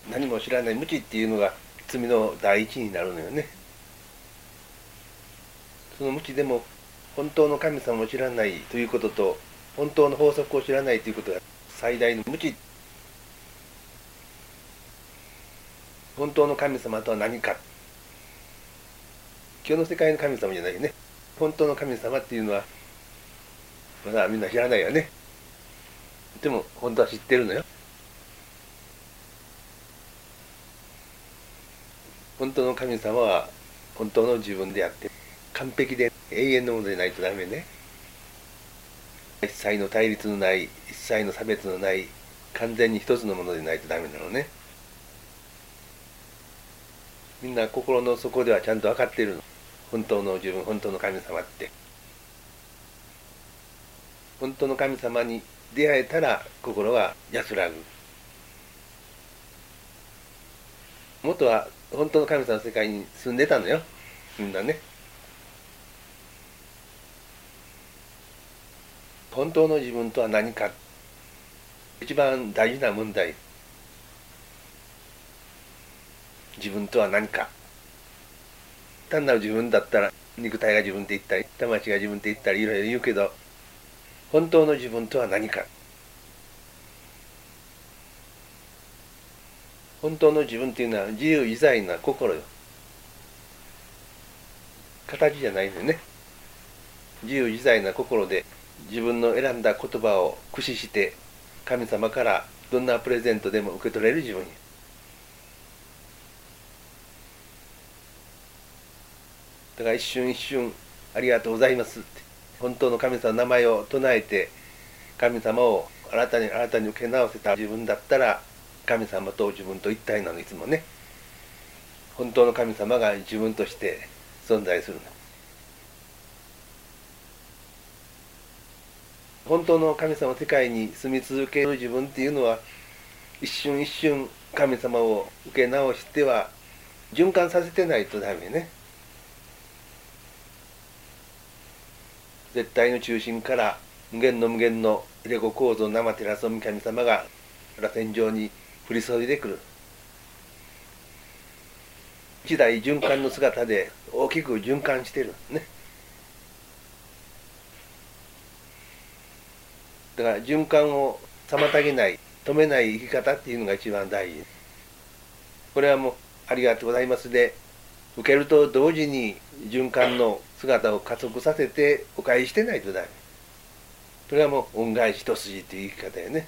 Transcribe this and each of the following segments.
何も知らない無知っていうのが罪の第一になるのよね。その無知でも本当の神様を知らないということと本当の法則を知らないということが最大の無知。本当の神様とは何か。今日の世界の神様じゃないよね。本当の神様っていうのはまだみんな知らないよね。でも本当は知ってるのよ。本当の神様は本当の自分であって完璧で永遠のものでないとダメね。一切の対立のない一切の差別のない完全に一つのものでないとダメなのね。みんな心の底ではちゃんと分かっているの。本当の自分、本当の神様って。本当の神様に出会えたら心が安らぐ。元は本当の神様の世界に住んでたのよ、みんなね。本当の自分とは何か。一番大事な問題。自分とは何か。単なる自分だったら肉体が自分って言ったり魂が自分って言ったりいろいろ言うけど、本当の自分とは何か。本当の自分っていうのは自由自在な心よ。形じゃないんだよね。自由自在な心で自分の選んだ言葉を駆使して神様からどんなプレゼントでも受け取れる自分。だから一瞬一瞬ありがとうございますって本当の神様の名前を唱えて神様を新たに受け直せた自分だったら神様と自分と一体なの。いつもね、本当の神様が自分として存在するの。本当の神様の世界に住み続ける自分っていうのは一瞬一瞬神様を受け直しては循環させてないとダメね。絶対の中心から無限の無限の入れ子構造生照らす神様が螺旋状に降り注いでくる。一大循環の姿で大きく循環してるね。だから循環を妨げない止めない生き方っていうのが一番大事。これはもうありがとうございますで受けると同時に循環の姿を加速させてお返ししてないとダメ。それはもう恩返し一筋という生き方よね。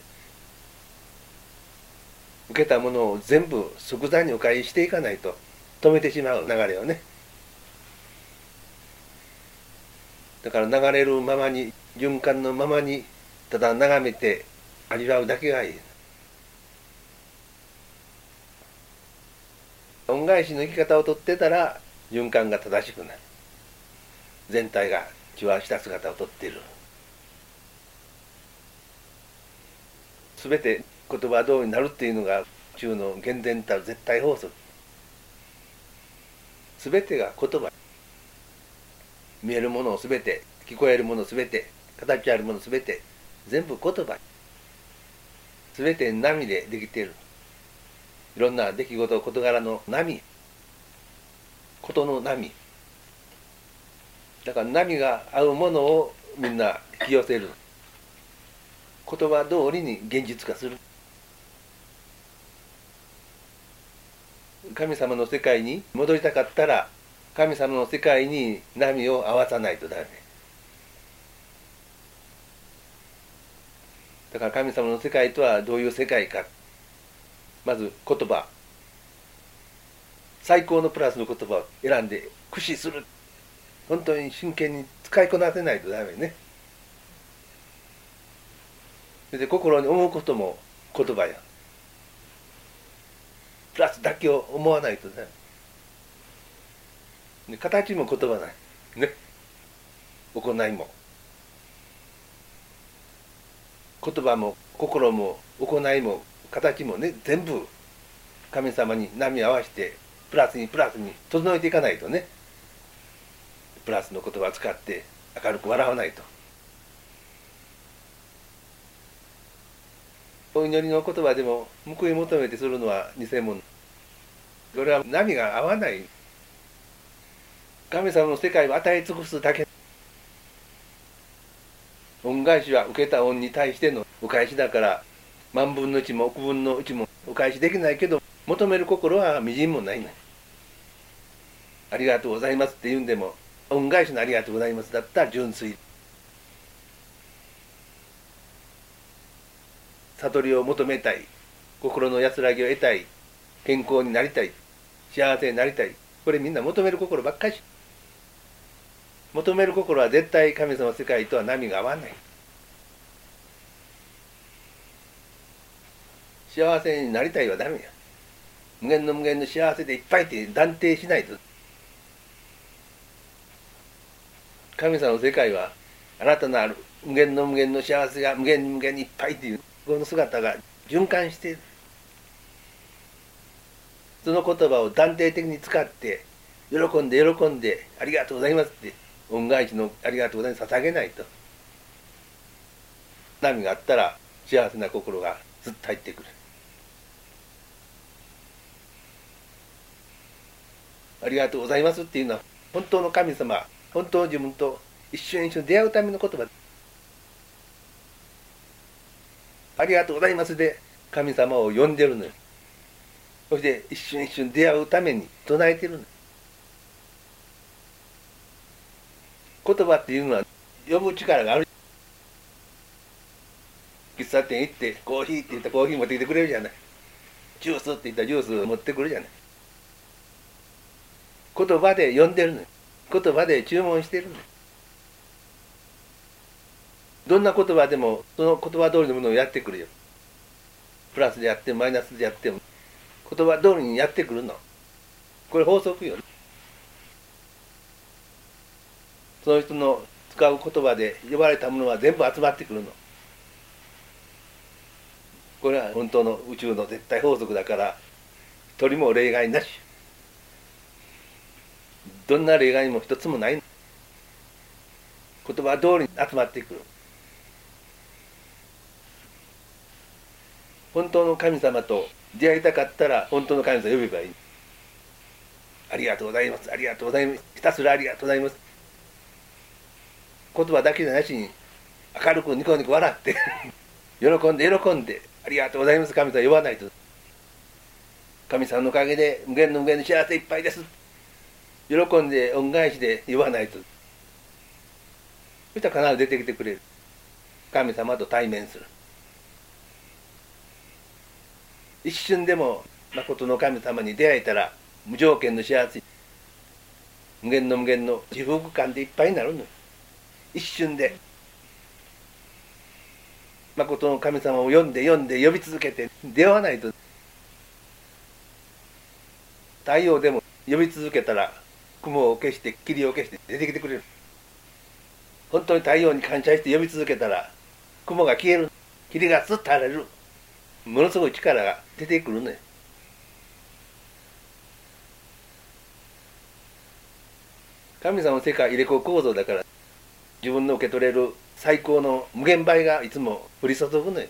受けたものを全部即座にお返ししていかないと止めてしまう流れをね。だから流れるままに循環のままにただ眺めて味わうだけがいい。恩返しの生き方をとってたら循環が正しくなる。全体が中和した姿をとっている。すべて言葉通りになるっていうのが宇宙の厳然たる絶対法則。すべてが言葉。見えるものをすべて、聞こえるものすべて、形あるものすべて、全部言葉。すべて波でできている。いろんな出来事事柄の波、ことの波。だから波が合うものをみんな引き寄せる。言葉通りに現実化する。神様の世界に戻りたかったら神様の世界に波を合わさないとダメ。だから神様の世界とはどういう世界か。まず言葉、最高のプラスの言葉を選んで駆使する。本当に真剣に使いこなせないとダメね。それで心に思うことも言葉や。プラスだけを思わないとダメ。形も言葉ないね。行いも言葉も心も行いも形もね、全部神様に波を合わせてプラスにプラスに整えていかないとね。プラスの言葉を使って明るく笑わないと。 お祈りの言葉でも報い求めてするのは偽物。これは波が合わない。神様の世界を与え尽くすだけ。恩返しは受けた恩に対してのお返しだから、万分の一も億分の一もお返しできないけど、求める心はみじんもないね。ありがとうございますって言うんでも、恩返しのありがとうございますだったら純粋。悟りを求めたい、心の安らぎを得たい、健康になりたい、幸せになりたい。これみんな求める心ばっかり。求める心は絶対神様世界とは波が合わない。幸せになりたいはダメや。無限の無限の幸せでいっぱいって断定しないと。神様の世界は新たなる無限の無限の幸せが無限に無限にいっぱいっていうこの姿が循環している。その言葉を断定的に使って喜んで喜んでありがとうございますって恩返しのありがとうございます捧げないと、波があったら幸せな心がずっと入ってくる。ありがとうございますっていうのは本当の神様、本当の自分と一緒に出会うための言葉。ありがとうございますで神様を呼んでるのよ。そして一瞬一瞬出会うために唱えてるのよ。言葉っていうのは呼ぶ力がある。喫茶店行ってコーヒーって言ったらコーヒー持ってきてくれるじゃない。ジュースって言ったらジュース持ってくるじゃない。言葉で呼んでるのよ。言葉で注文してるのよ。どんな言葉でもその言葉通りのものをやってくるよ。プラスでやってもマイナスでやっても言葉通りにやってくるの。これ法則よ。その人の使う言葉で呼ばれたものは全部集まってくるの。これは本当の宇宙の絶対法則だから一人も例外なし。どんな例外も一つもない。言葉通りに集まってくる。本当の神様と出会いたかったら本当の神様を呼べばいい。ありがとうございます、ありがとうございます、ひたすらありがとうございます。言葉だけじゃなしに明るくニコニコ笑って喜んで喜んでありがとうございます神様呼ばないと。神様のおかげで無限の無限の幸せいっぱいです。喜んで恩返しで呼ばないと。そしたら必ず出てきてくれる。神様と対面する。一瞬でも誠の神様に出会えたら無条件の幸せ、無限の無限の自福感でいっぱいになるのよ。一瞬で誠の神様を呼んで呼んで呼び続けて出会わないと。太陽でも呼び続けたら雲を消して霧を消して出てきてくれる。本当に太陽に感謝して呼び続けたら雲が消える、霧がスッと晴れる。ものすごい力が出てくるね。神様の世界は入れ子構造だから自分の受け取れる最高の無限倍がいつも降り注ぐのよ。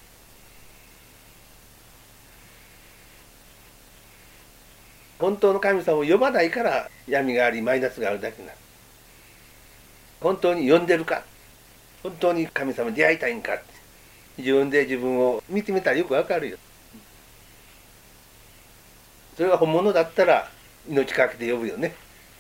本当の神様を呼ばないから闇がありマイナスがあるだけなの。本当に呼んでるか、本当に神様に出会いたいんかって自分で自分を見てみたらよくわかるよ。それが本物だったら命かけて呼ぶよね。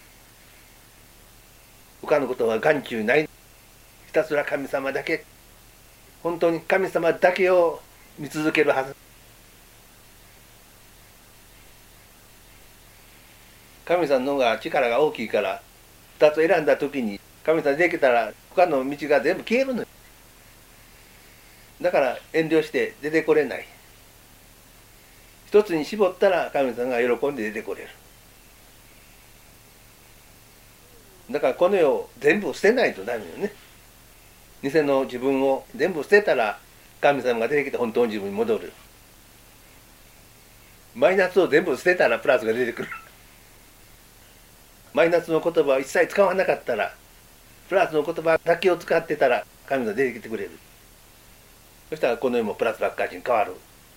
他のことは眼中ない。ひたすら神様だけ、本当に神様だけを見続けるはず。神様の方が力が大きいから2つ選んだ時に神様できたら他の道が全部消えるのよ。だから遠慮して出てこれない。一つに絞ったら神様が喜んで出てこれる。だからこの世を全部捨てないとダメよね。偽の自分を全部捨てたら神様が出てきて本当の自分に戻る。マイナスを全部捨てたらプラスが出てくる。マイナスの言葉を一切使わなかったらプラスの言葉だけを使ってたら神様が出てきてくれる。 そしたらこの世もプラスばっかりに変わる。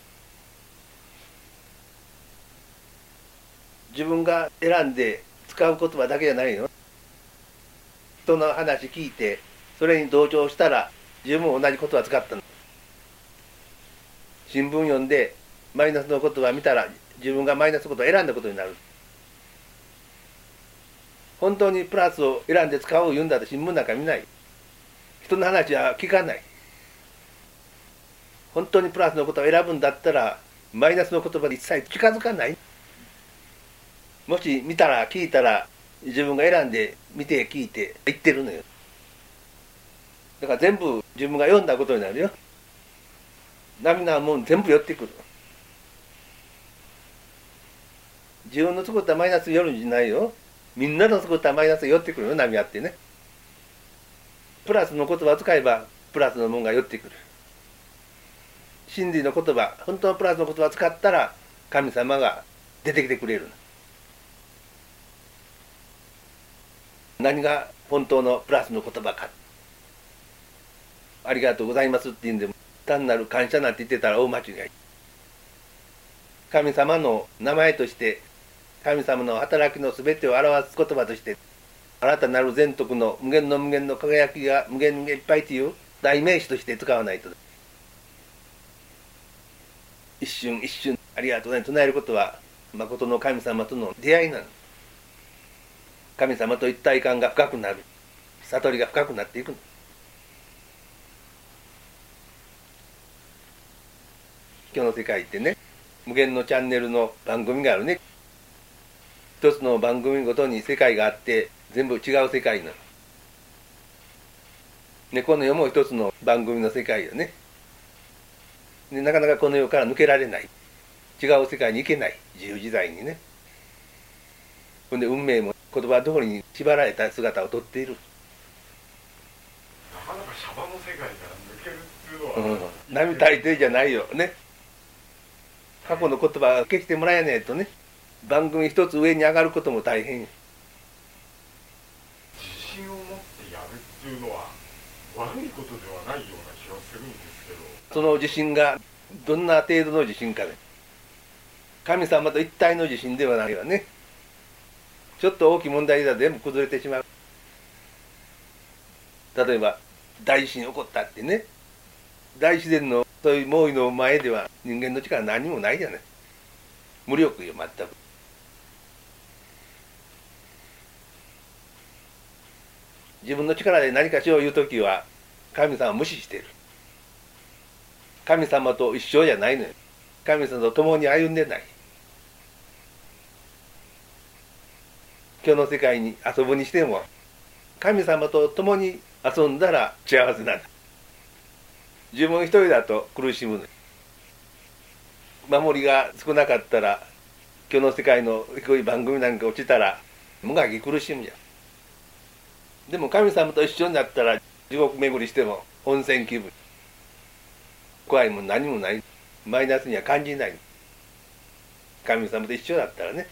自分が選んで使う言葉だけじゃないよ。人の話聞いてそれに同調したら自分も同じ言葉使ったの。新聞読んでマイナスの言葉見たら自分がマイナスのことを選んだことになる。本当にプラスを選んで使おう言うんだと新聞なんか見ない。人の話は聞かない。本当にプラスのことを選ぶんだったらマイナスの言葉で一切近づかない。もし見たら聞いたら自分が選んで見て聞いて言ってるのよ。だから全部自分が読んだことになるよ。波なもん全部寄ってくる。自分の作ったマイナス寄るんじゃないよ。みんなの作ったマイナス寄ってくるよ、波あってね。プラスの言葉を使えばプラスのもんが寄ってくる。真理の言葉、本当のプラスの言葉を使ったら神様が出てきてくれる。何が本当のプラスの言葉か。ありがとうございますって言うんでも単なる感謝なんて言ってたら大間違い。神様の名前として神様の働きのすべてを表す言葉として新たなる全徳の無限の無限の輝きが無限にいっぱいという代名詞として使わないと。一瞬一瞬ありがとうございます唱えることは誠の神様との出会いなの。神様と一体感が深くなる。悟りが深くなっていくの。今日の世界ってね、無限のチャンネルの番組があるね。一つの番組ごとに世界があって全部違う世界なの。ね、この世も一つの番組の世界よね。でなかなかこの世から抜けられない。違う世界に行けない。自由自在にね。ほんで運命も言葉通りに縛られた姿をとっている。 なかなかシャバの世界から抜けるっていうのは、 並大抵じゃないよね。過去の言葉を消してもらえないとね、番組一つ上に上がることも大変。 自信を持ってやるっていうのは悪いことではないような気がするんですけど、 その自信がどんな程度の自信かね。神様と一体の自信ではないわね。ちょっと大きい問題では全部崩れてしまう。例えば大地震起こったってね、大自然のそういう猛威の前では人間の力は何もないじゃない。無力よ、全く。自分の力で何かしよう言うときは神様を無視している。神様と一緒じゃないのよ。神様と共に歩んでない。今日の世界に遊ぶにしても神様と共に遊んだら幸せなんだ。自分一人だと苦しむの。守りが少なかったら今日の世界の低い番組なんか落ちたらもがき苦しむじゃん。でも神様と一緒になったら地獄巡りしても温泉気分。怖いもん何もない。マイナスには感じない。神様と一緒だったらね。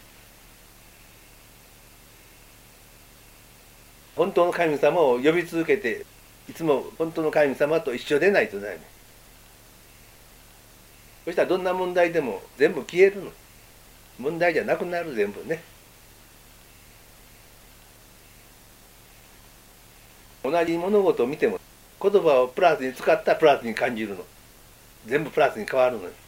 本当の神様を呼び続けていつも本当の神様と一緒でないとないね。そしたらどんな問題でも全部消えるの。問題じゃなくなる全部ね。同じ物事を見ても言葉をプラスに使ったらプラスに感じるの。全部プラスに変わるのよ。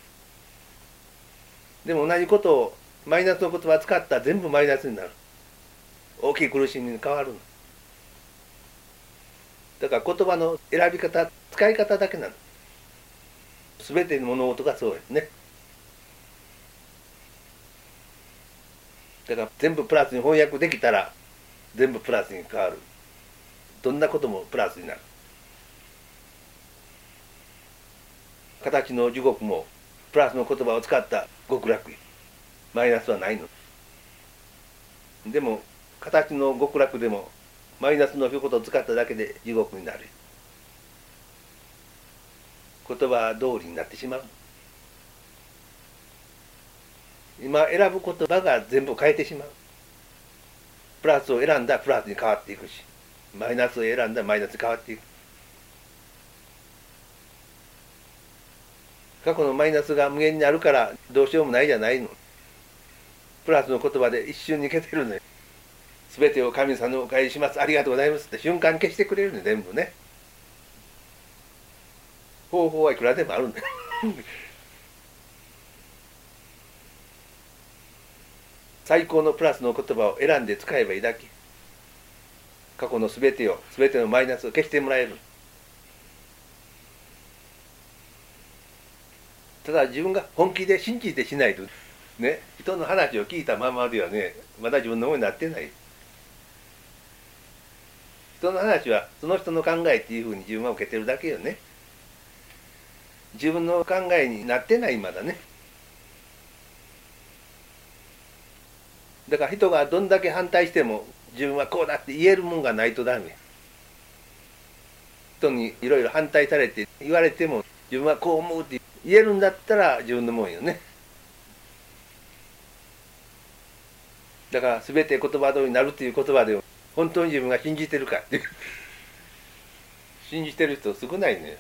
でも同じことをマイナスの言葉を使ったら全部マイナスになる。大きい苦しみに変わるの。だから言葉の選び方、使い方だけなの。全ての物事がそうですね。だから全部プラスに翻訳できたら全部プラスに変わる。どんなこともプラスになる。形の地獄もプラスの言葉を使った極楽。マイナスはないの。でも形の極楽でもマイナスの一言を使っただけで地獄になる。言葉通りになってしまう。今選ぶ言葉が全部変えてしまう。プラスを選んだらプラスに変わっていくし、マイナスを選んだらマイナスに変わっていく。 過去のマイナスが無限にあるからどうしようもないじゃないの。プラスの言葉で一瞬に消せるのよ。全てを神様にお返しします、ありがとうございますって瞬間に消してくれるのよ、全部ね。方法はいくらでもあるんだよ。最高のプラスの言葉を選んで使えばいいだけ。過去の全てのマイナスを消してもらえる。ただ自分が本気で信じてしないとね、人の話を聞いたままではね、まだ自分のものになってない。人の話はその人の考えっていうふうに自分は受けてるだけよね。自分の考えになってないまだね。だから人がどんだけ反対しても自分はこうだって言えるもんがないとダメ。人にいろいろ反対されて言われても自分はこう思うって言えるんだったら自分のもんよね。だから全て言葉通りになるっていう言葉で本当に自分が信じてるかっていう信じてる人少ないのよ。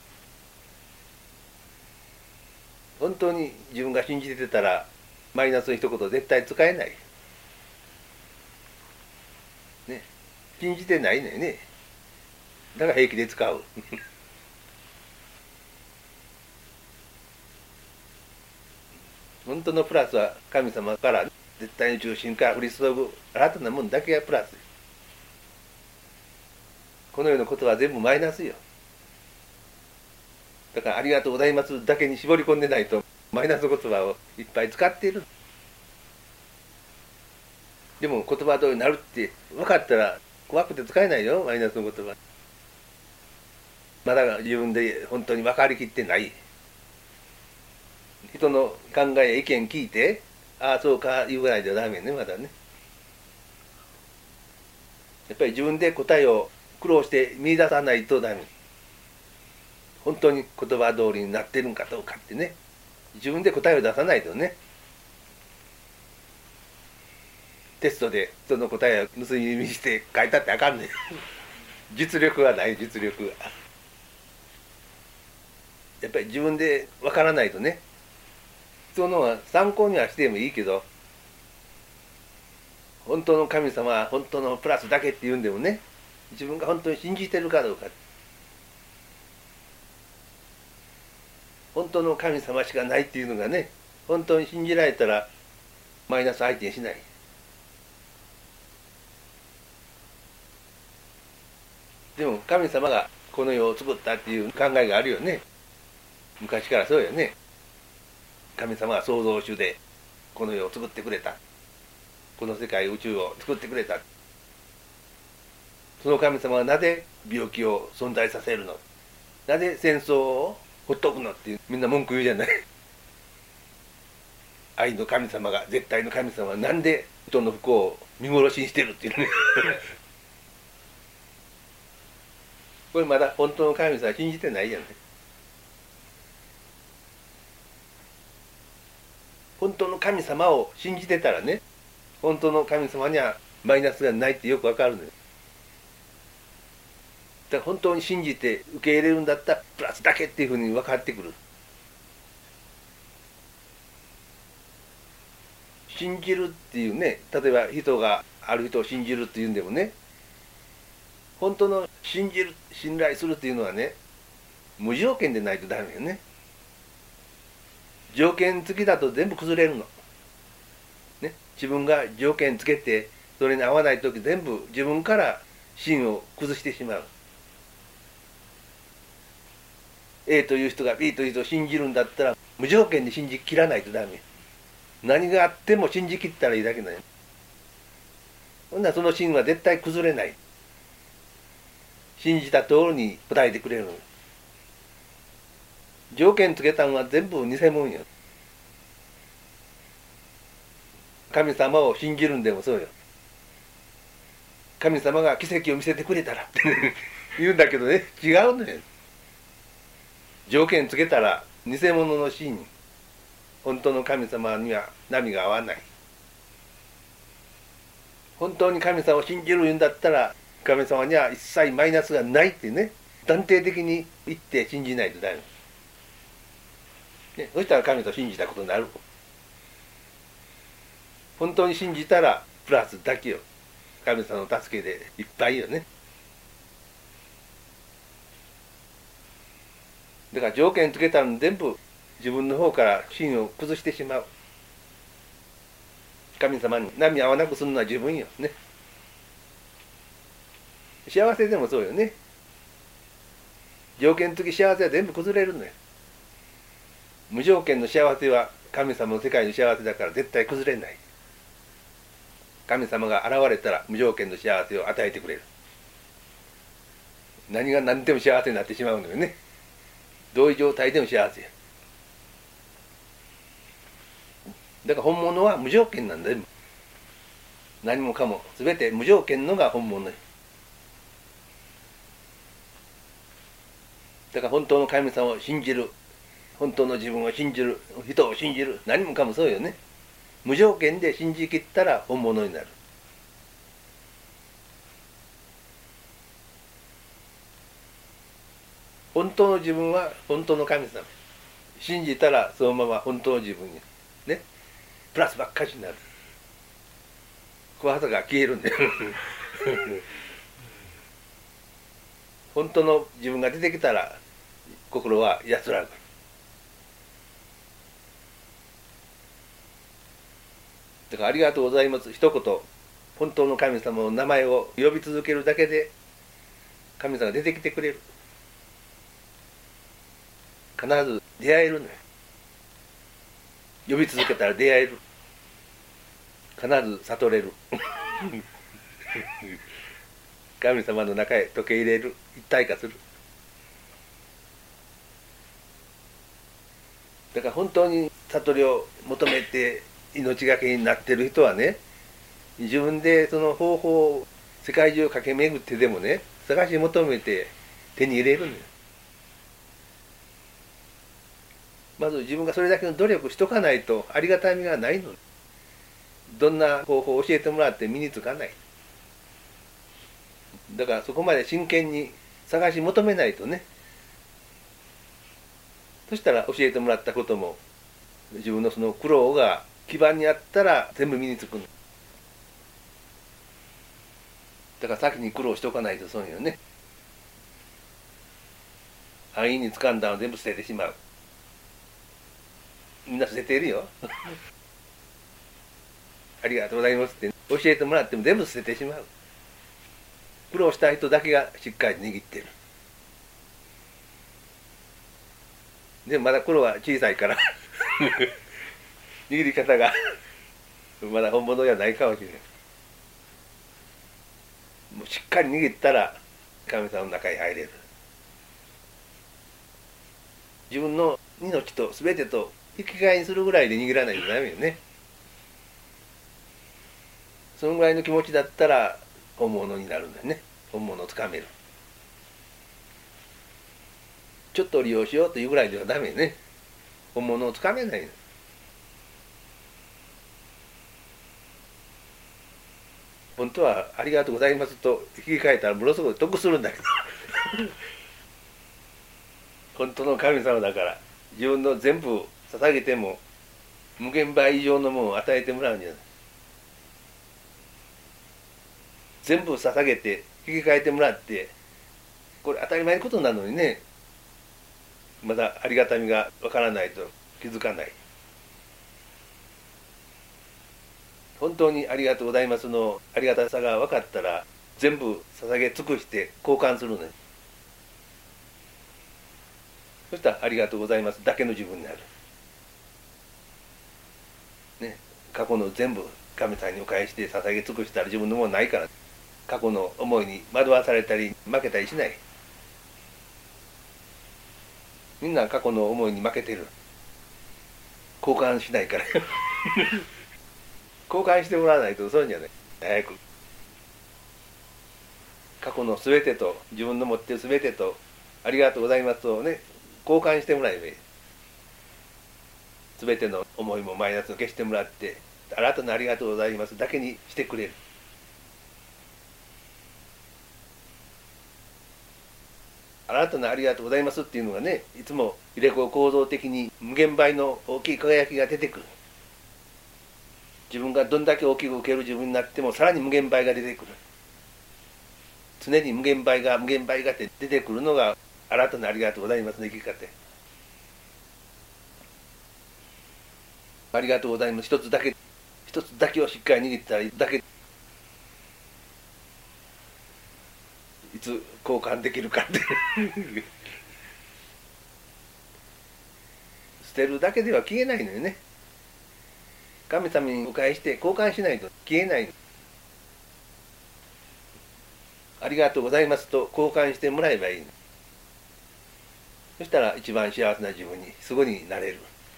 本当に自分が信じてたらマイナスの一言絶対使えない。ね、信じてないのよね。だから平気で使う。本当のプラスは神様から絶対の中心から降り注ぐ新たなもんだけがプラス。この世のことは全部マイナスよ。だからありがとうございますだけに絞り込んでないとマイナス言葉をいっぱい使っている。でも言葉通りになるって分かったら怖くて使えないよ、マイナスの言葉。まだ自分で本当に分かりきってない。人の考えや意見聞いて、ああそうか言うぐらいじゃダメね、まだね。やっぱり自分で答えを苦労して見出さないとダメ。本当に言葉通りになってるんかどうかってね、自分で答えを出さないとね。テストで人の答えを盗み見して書いたってあかんねん。実力はない、実力が。やっぱり自分で分からないとね。人のは参考にはしてもいいけど、本当の神様は本当のプラスだけって言うんでもね、自分が本当に信じてるかどうか。本当の神様しかないっていうのがね、本当に信じられたらマイナス相手にしない。でも神様がこの世を作ったっていう考えがあるよね。昔からそうよね。神様は創造主でこの世を作ってくれた。この世界宇宙を作ってくれた。その神様はなぜ病気を存在させるの、なぜ戦争をほっとくのっていうみんな文句言うじゃない。愛の神様が、絶対の神様はなんで人の不幸を見殺しにしてるっていうね。これまだ本当の神様は信じてないじゃない。本当の神様を信じてたらね、本当の神様にはマイナスがないってよくわかるのよ。だから本当に信じて受け入れるんだったらプラスだけっていうふうに分かってくる。信じるっていうね、例えば人がある人を信じるっていうんでもね、本当の信じる、信頼するっていうのはね、無条件でないとダメよね。条件付きだと全部崩れるの。ね、自分が条件つけてそれに合わない時全部自分から芯を崩してしまう。A という人が B という人を信じるんだったら無条件に信じきらないとダメ。何があっても信じきったらいいだけだよ。ほんならその芯は絶対崩れない。信じた通りに答えてくれる。条件つけたのは全部偽物よ。神様を信じるんでもそうよ。神様が奇跡を見せてくれたらって言うんだけどね、違うのよ。条件つけたら偽物の真、本当の神様には波が合わない。本当に神様を信じるんだったら神様には一切マイナスがないってね、断定的に言って信じないとダメ。 ね、そしたら神と信じたことになる。本当に信じたらプラスだけよ。神様の助けでいっぱいよね。だから条件つけたら全部自分の方から信を崩してしまう。神様に波合わなくするのは自分よね。幸せでもそうよね。条件付き幸せは全部崩れるのよ。無条件の幸せは神様の世界の幸せだから絶対崩れない。神様が現れたら無条件の幸せを与えてくれる。何が何でも幸せになってしまうのよね。どういう状態でも幸せや。だから本物は無条件なんだよ。何もかも全て無条件のが本物よ。だから本当の神様を信じる、本当の自分を信じる、人を信じる、何もかもそうよね。無条件で信じきったら本物になる。本当の自分は本当の神様。信じたらそのまま本当の自分にね、プラスばっかしになる。怖さが消えるんだよ。本当の自分が出てきたら心は安らぐ。だからありがとうございます一言、本当の神様の名前を呼び続けるだけで神様が出てきてくれる。必ず出会えるのよ。呼び続けたら出会える。必ず悟れる。神様の中へ溶け入れる。一体化する。だから本当に悟りを求めて命がけになってる人はね、自分でその方法を世界中駆け巡ってでもね、探し求めて手に入れるのよ。まず自分がそれだけの努力しとかないとありがたみがないの。どんな方法を教えてもらって身につかない。だからそこまで真剣に探し求めないとね。そしたら教えてもらったことも自分のその苦労が基盤にあったら全部身につくの。だから先に苦労しとかないとそうよね。安易に掴んだの全部捨ててしまう。みんな捨てているよ。ありがとうございますって教えてもらっても全部捨ててしまう。苦労した人だけがしっかり握ってる。でもまだ苦労は小さいから握り方がまだ本物ではないかもしれない。もうしっかり握ったら神様の中に入れる。自分の命と全てと引き換えにするぐらいで握らないとダメよね。そのぐらいの気持ちだったら本物になるんだよね。本物をつかめる。ちょっと利用しようというぐらいではダメね。本物をつかめないの。本当はありがとうございますと引き換えたらものすごい得するんだけど本当の神様だから自分の全部捧げても無限倍以上のものを与えてもらうんじゃない。全部捧げて引き換えてもらってこれ当たり前のことなのにね、まだありがたみがわからないと気づかない。本当にありがとうございますのありがたさが分かったら全部捧げ尽くして交換するのに。そしたらありがとうございますだけの自分になる。ね、過去の全部神様にお返しで捧げ尽くしたら自分のものないから過去の思いに惑わされたり負けたりしない。みんな過去の思いに負けてる。交換しないから交換してもらわないとそういうんじゃない。早く過去の全てと自分の持ってる全てとありがとうございますをね交換してもらえばいい。全ての思いもマイナスを消してもらって新たなありがとうございますだけにしてくれる。 新たなありがとうございますっていうのがね、いつも入れ子構造的に無限倍の大きい輝きが出てくる。自分がどんだけ大きく受ける自分になってもさらに無限倍が出てくる。常に無限倍がって出てくるのが新たなありがとうございますの生き方。ありがとうございます。一つだけをしっかり握ったらだけいつ交換できるかって捨てるだけでは消えないのよね。神様にお返して交換しないと消えない。ありがとうございますと交換してもらえばいい。そしたら一番幸せな自分にすぐになれる。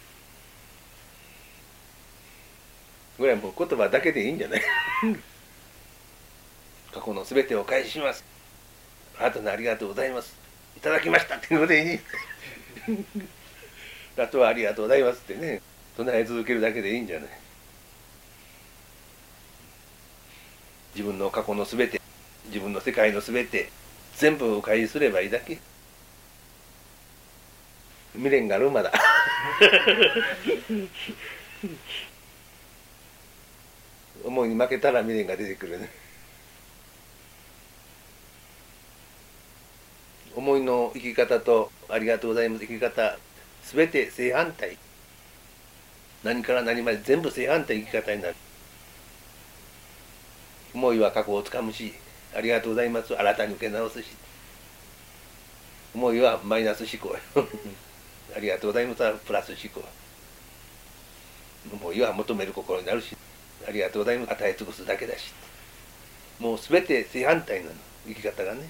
これはもう言葉だけでいいんじゃない過去のすべてをお返しします。あとのありがとうございます。いただきましたっていうのでいいあとはありがとうございますってね、唱え続けるだけでいいんじゃない。自分の過去のすべて、自分の世界のすべて、全部お返しすればいいだけ。未練があるまだ思いに負けたら未練が出てくるね。思いの生き方とありがとうございます生き方、すべて正反対。何から何まで全部正反対生き方になる。思いは過去をつかむし、ありがとうございます新たに受け直すし、思いはマイナス思考ありがとうございますはプラス思考。思いは求める心になるし、ありがとうございます与え尽くすだけだし、もうすべて正反対なの生き方がね。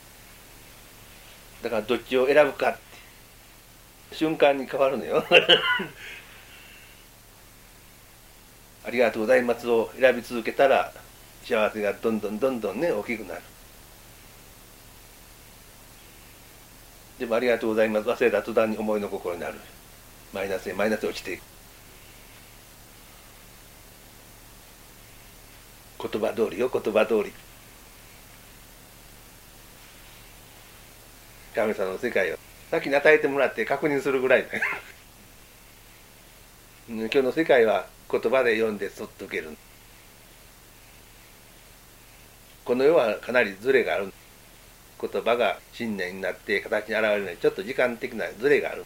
だからどっちを選ぶかって瞬間に変わるのよありがとうございますを選び続けたら幸せがどんどんね大きくなる。でもありがとうございます忘れた途端に思いの心になる。マイナスへマイナスへ落ちていく。言葉通りよ言葉通り。神様の世界を先に与えてもらって確認するぐらいだ今日の世界は言葉で読んでそっと受ける。この世はかなりズレがある。言葉が信念になって形に現れるのにちょっと時間的なズレがある。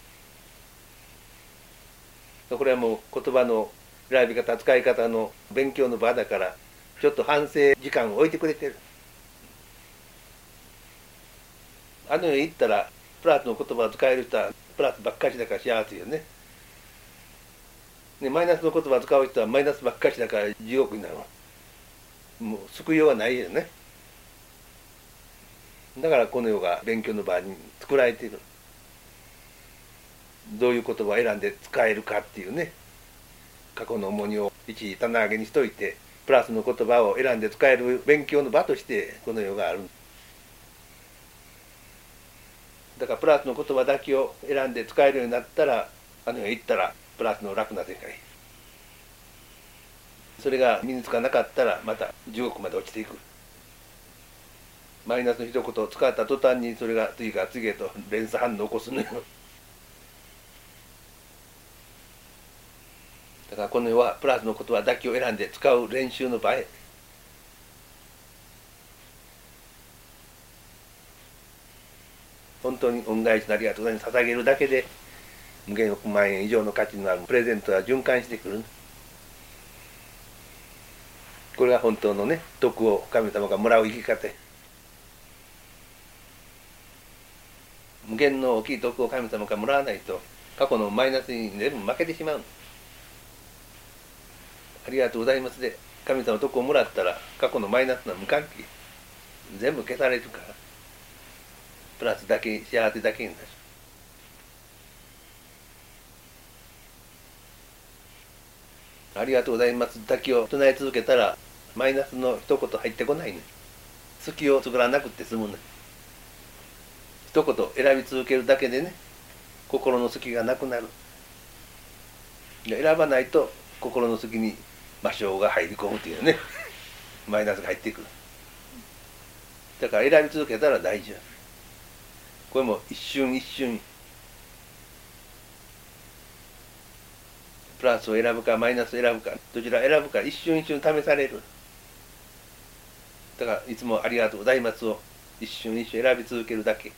これはもう言葉の選び方使い方の勉強の場だからちょっと反省時間を置いてくれてる。あの世に行ったらプラスの言葉を使える人はプラスばっかしだから幸せよね。マイナスの言葉を使う人はマイナスばっかしだから地獄になる。もう救いようがないよね。だからこの世が勉強の場に作られている。どういう言葉を選んで使えるかっていうね、過去の重荷を一時棚上げにしといてプラスの言葉を選んで使える勉強の場としてこの世がある。だからプラスの言葉だけを選んで使えるようになったらあの世へ行ったらプラスの楽な世界。それが身につかなかったらまた地獄まで落ちていく。マイナスの一言を使った途端にそれが次から次へと連鎖反応を起こすのよ。だからこの世はプラスの言葉だけを選んで使う練習の場へ。本当に恩返しのありがとうございます捧げるだけで無限億万円以上の価値のあるプレゼントが循環してくる。これが本当のね徳を神様がもらう生き方。無限の大きい徳を神様からもらわないと過去のマイナスに全部負けてしまう。ありがとうございますで神様の徳をもらったら過去のマイナスの無関係全部消されるからプラスだけ幸せだけになる。ありがとうございますだけを唱え続けたらマイナスの一言入ってこないね。隙を作らなくて済むね。一言選び続けるだけでね心の隙がなくなる。選ばないと心の隙に魔性が入り込むというねマイナスが入ってくる。だから選び続けたら大丈夫。 これも一瞬一瞬、プラスを選ぶかマイナスを選ぶか、どちらを選ぶか一瞬一瞬試される。だからいつもありがとうございますを一瞬一瞬選び続けるだけ。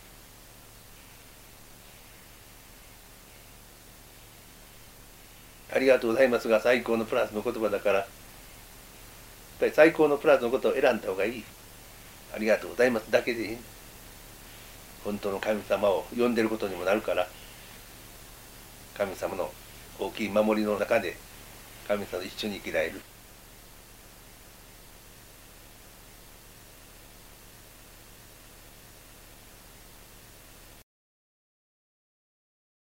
ありがとうございますが最高のプラスの言葉だから、やっぱり最高のプラスのことを選んだ方がいい。ありがとうございますだけでいい。本当の神様を呼んでることにもなるから、神様の大きい守りの中で神様と一緒に生きられる。